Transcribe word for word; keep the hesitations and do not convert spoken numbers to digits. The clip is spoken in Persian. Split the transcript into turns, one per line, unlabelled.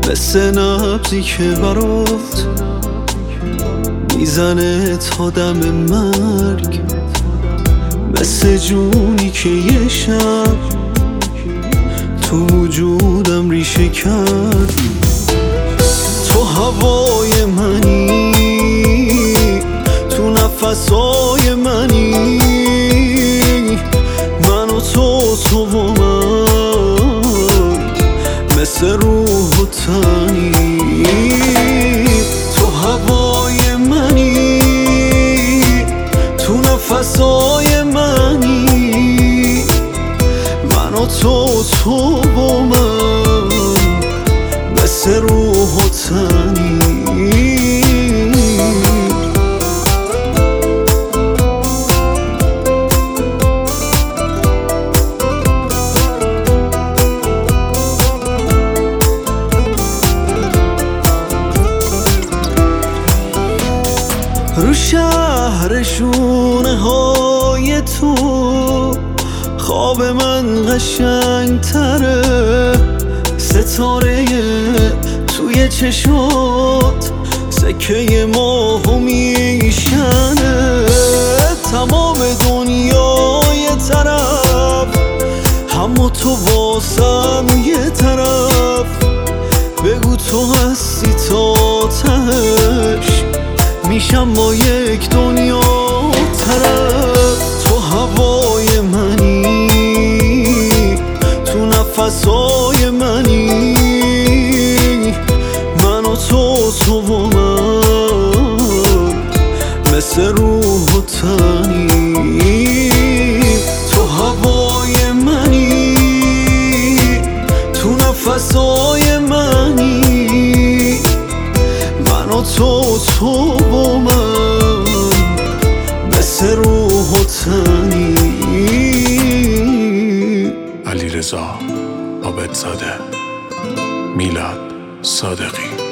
مثل نبضی که برات میزنه تا دم مرگ، مثل جونی که یه شب تو وجودم ریشه کرد. تو هوای منی، تو نفسای منی، من و تو، تو و من، مثل روح و تنی. تو هوای منی، تو نفسای منی، من و تو، تو و من، مثل روح و تنی. رو شهر شونه های تو خواب من قشنگ تره، ستاره توی چشات سکه ماهو میشنه. تمام دنیای طرف، اما تو واسم یه طرف. بگو تو هستی تا تهش، میشم با یک دنیا طرف. تو هوای منی، تو نفسای منی، من و تو، تو و من، مثل روح و تنی. تو هوای منی، تو نفسای منی، من و تو، تو و من، مثل روح و تنی.
علیرضا عابدزاده، میلاد صادقی.